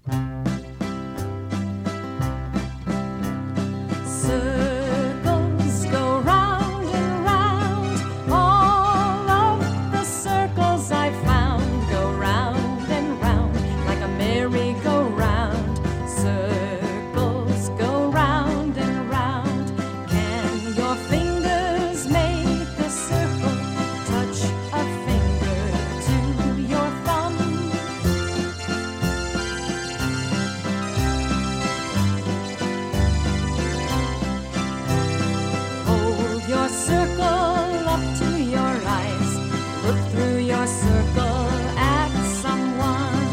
Circles go round and round. All of the circles I found go round and round like a merry-go-round. Circles go round and round. Can your fingers make a circle? Touch a finger to your thumb. Hold your circle up to your eyes. Look through your circle at someone.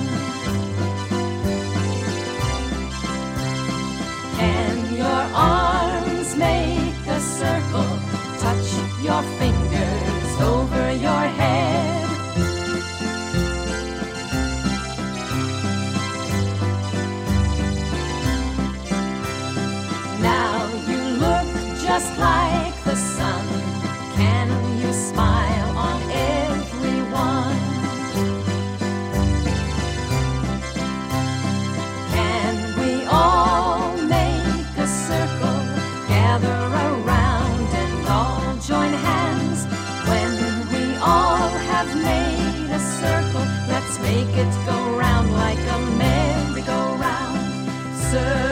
Can your arms make a circle? Touch your fingers over your head. Now you look just like the sun. Can you smile on everyone? Can we all make a circle? Gather around and all join hands. When we all have made a circle, let's make it go round like a merry-go-round.